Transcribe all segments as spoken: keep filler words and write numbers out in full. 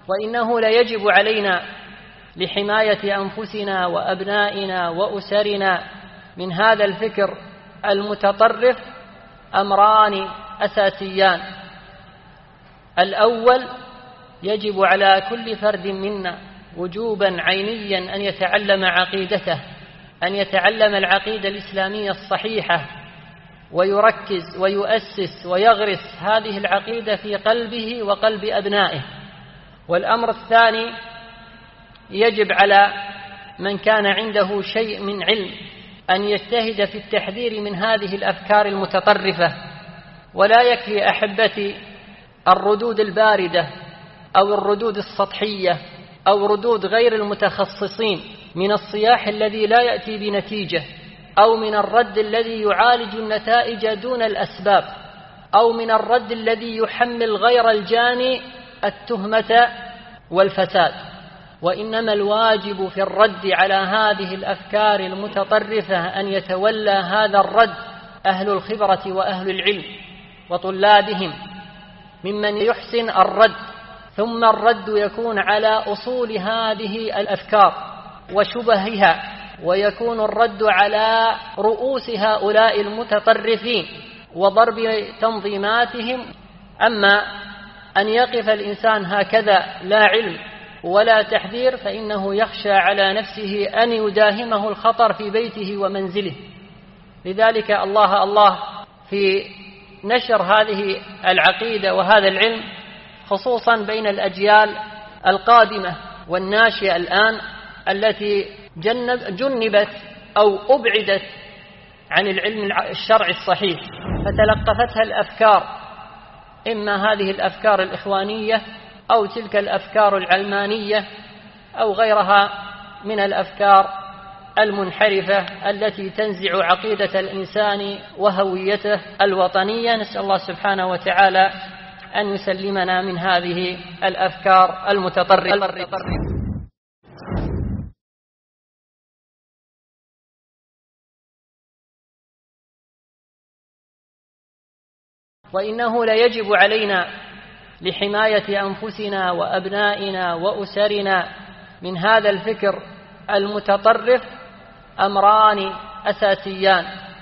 وإنه ليجب علينا لحماية أنفسنا وأبنائنا وأسرنا من هذا الفكر المتطرف أمران أساسيان. الأول، يجب على كل فرد منا وجوبا عينيا أن يتعلم عقيدته، أن يتعلم العقيدة الإسلامية الصحيحة، ويركز ويؤسس ويغرس هذه العقيدة في قلبه وقلب أبنائه. والأمر الثاني، يجب على من كان عنده شيء من علم أن يجتهد في التحذير من هذه الأفكار المتطرفة. ولا يكفي أحبتي الردود الباردة أو الردود السطحية أو ردود غير المتخصصين من الصياح الذي لا يأتي بنتيجة، أو من الرد الذي يعالج النتائج دون الأسباب، أو من الرد الذي يحمل غير الجاني التهمة والفساد. وإنما الواجب في الرد على هذه الأفكار المتطرفة أن يتولى هذا الرد أهل الخبرة وأهل العلم وطلابهم ممن يحسن الرد، ثم الرد يكون على أصول هذه الأفكار وشبهها، ويكون الرد على رؤوس هؤلاء المتطرفين وضرب تنظيماتهم. أما أن يقف الإنسان هكذا لا علم ولا تحذير فإنه يخشى على نفسه أن يداهمه الخطر في بيته ومنزله. لذلك الله الله في نشر هذه العقيدة وهذا العلم خصوصا بين الأجيال القادمة والناشئة الآن التي جنب جنبت أو أبعدت عن العلم الشرعي الصحيح، فتلقفتها الأفكار، إما هذه الأفكار الإخوانية أو تلك الأفكار العلمانية أو غيرها من الأفكار المنحرفة التي تنزع عقيدة الإنسان وهويته الوطنية. نسأل الله سبحانه وتعالى أن يسلمنا من هذه الأفكار المتطرفة. وإنه ليجب علينا لحماية أنفسنا وأبنائنا وأسرنا من هذا الفكر المتطرف أمران أساسيان.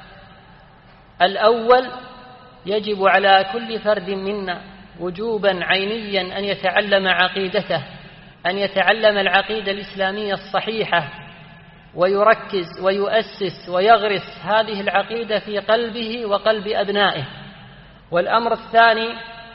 الأول، يجب على كل فرد منا وجوبا عينيا أن يتعلم عقيدته، أن يتعلم العقيدة الإسلامية الصحيحة، ويركز ويؤسس ويغرس هذه العقيدة في قلبه وقلب أبنائه. والأمر الثاني،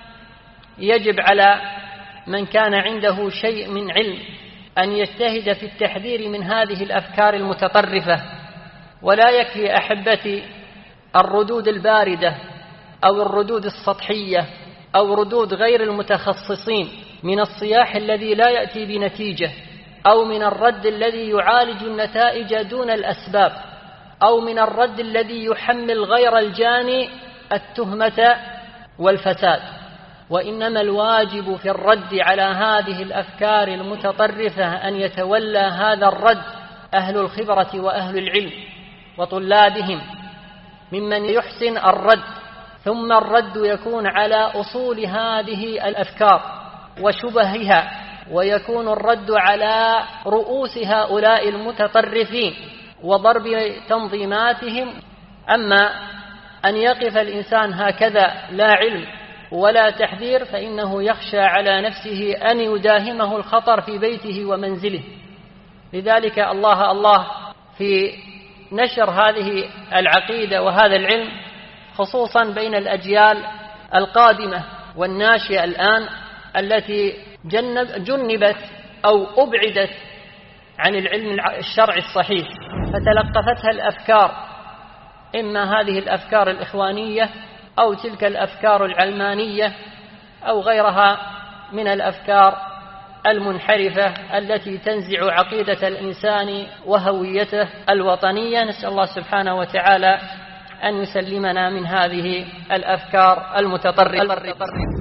يجب على من كان عنده شيء من علم أن يجتهد في التحذير من هذه الأفكار المتطرفة. ولا يكفي أحبتي الردود الباردة أو الردود السطحية أو ردود غير المتخصصين من الصياح الذي لا يأتي بنتيجة، أو من الرد الذي يعالج النتائج دون الأسباب، أو من الرد الذي يحمل غير الجاني التهمة والفساد. وإنما الواجب في الرد على هذه الأفكار المتطرفة أن يتولى هذا الرد أهل الخبرة وأهل العلم وطلابهم ممن يحسن الرد، ثم الرد يكون على أصول هذه الأفكار وشبهها، ويكون الرد على رؤوس هؤلاء المتطرفين وضرب تنظيماتهم. أما أن يقف الإنسان هكذا لا علم ولا تحذير فإنه يخشى على نفسه أن يداهمه الخطر في بيته ومنزله. لذلك الله الله في نشر هذه العقيدة وهذا العلم خصوصا بين الأجيال القادمة والناشئة الآن التي جنب جنبت أو أبعدت عن العلم الشرعي الصحيح، فتلقفتها الأفكار، إما هذه الأفكار الإخوانية أو تلك الأفكار العلمانية أو غيرها من الأفكار المنحرفة التي تنزع عقيدة الإنسان وهويته الوطنية. نسأل الله سبحانه وتعالى أن يسلمنا من هذه الأفكار المتطرفة.